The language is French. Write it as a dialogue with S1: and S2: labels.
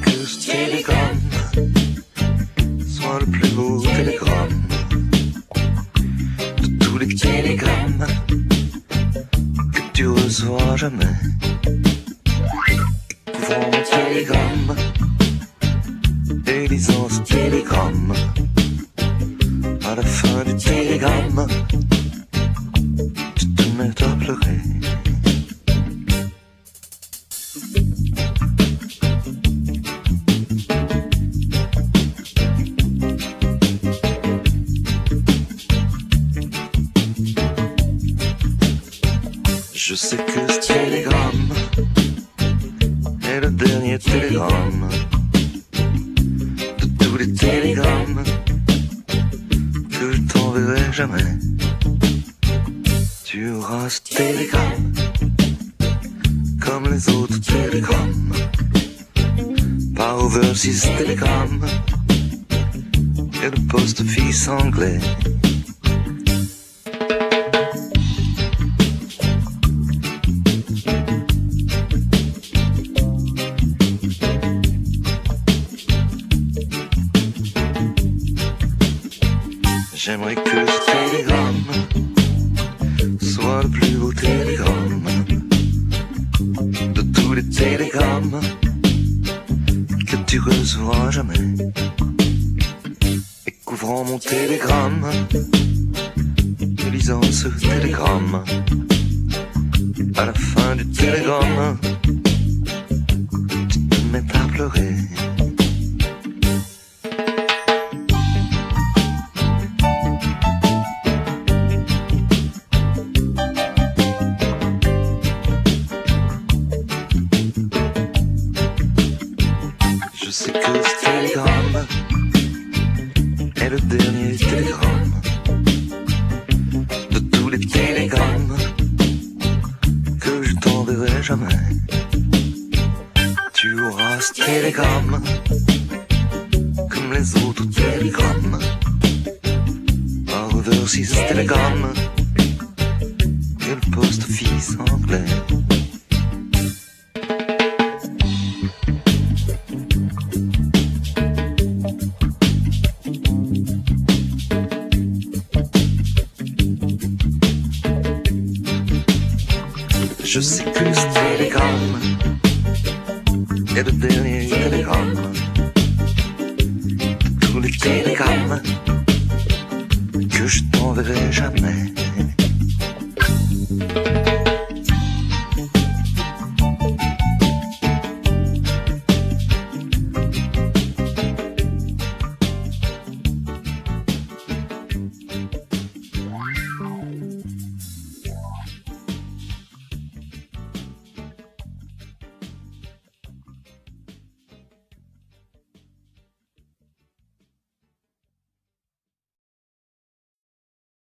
S1: que ce télégramme soit le plus beau télégramme de tous les télégrammes que tu reçois jamais. Couvrant mon télégramme et lisant ce télégramme, à la fin du télégramme, tu te mets à pleurer. Je sais que ce télégramme est le dernier télégramme de tous les télégrammes que je t'enverrai jamais. Tu auras ce télégramme comme les autres télégrammes, par Overseas Telegram et le post-office anglais. J'aimerais que ce télégramme soit le plus beau télégramme de tous les télégrammes que tu recevras jamais. Et couvrant mon télégramme et lisant ce télégramme, à la fin du télégramme, tu te mets à pleurer. Je sais que ce télégramme est le dernier télégramme de tous les télégrammes que je t'enverrai jamais. Tu auras ce télégramme comme les autres télégrammes, par Overseas Telegram et le post-office anglais. Je sais que ce télégramme est le dernier télégramme